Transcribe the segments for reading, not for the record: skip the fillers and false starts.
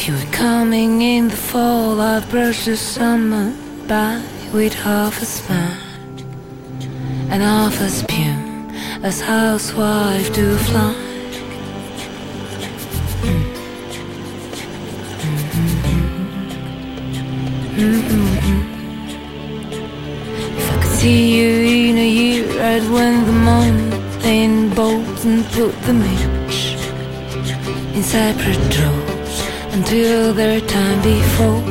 you were coming in the fall, I'd brush the summer by with half a smile and half a spume, as housewife do fly. If I could see you in a year, I'd win the moment in bold and put the match in separate drawers until their time befalls.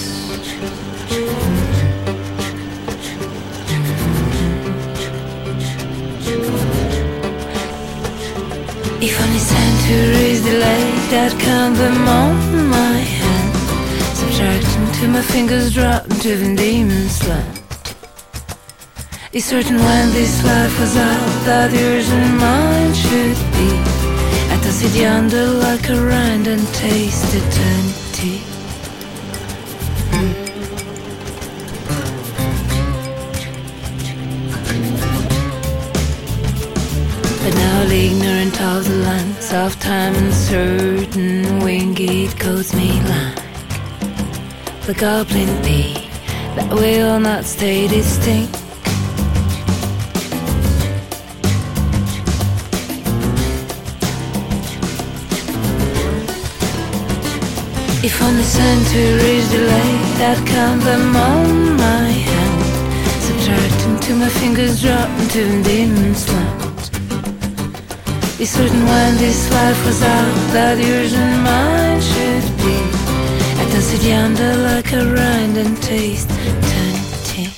If only centuries delayed, I'd count them on my hand, subtracting till my fingers drop into the demon's land. It's certain when this life was out that yours and mine should be. I toss it yonder like a rind and taste eternity. But now ignorant of the lines of time and certain winged coats me like the goblin bee that will not stay distinct. If only centuries delayed, I'd count them on my hand, subtracting till my fingers drop into the demon's land. It's certain when this life was out that yours and mine should be. I toss it yonder like a rind and taste eternity.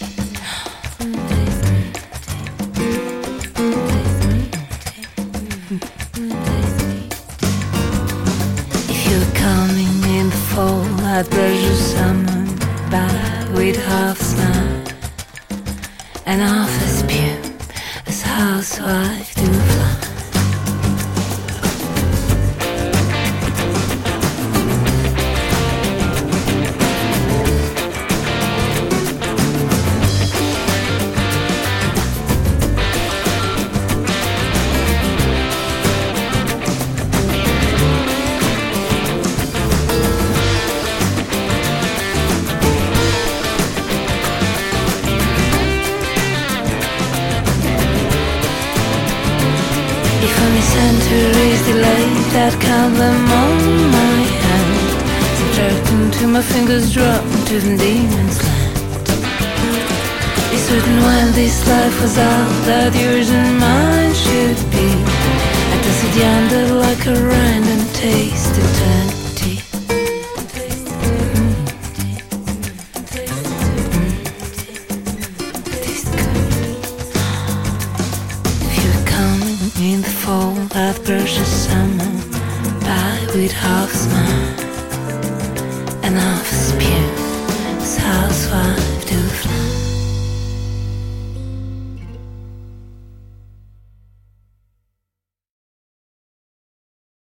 If you're coming in the fall, I'd brush the summer by with half a smile and half a spume, as housewife do fly. If only centuries delayed, I'd count them on my hand, subtracting till my fingers drop into the demon's land. It's certain when this life was out that yours and mine should be. I toss it yonder like a rind and taste eternity. In the fall, I'd brush the summer by with half a smile and half a spume, as housewife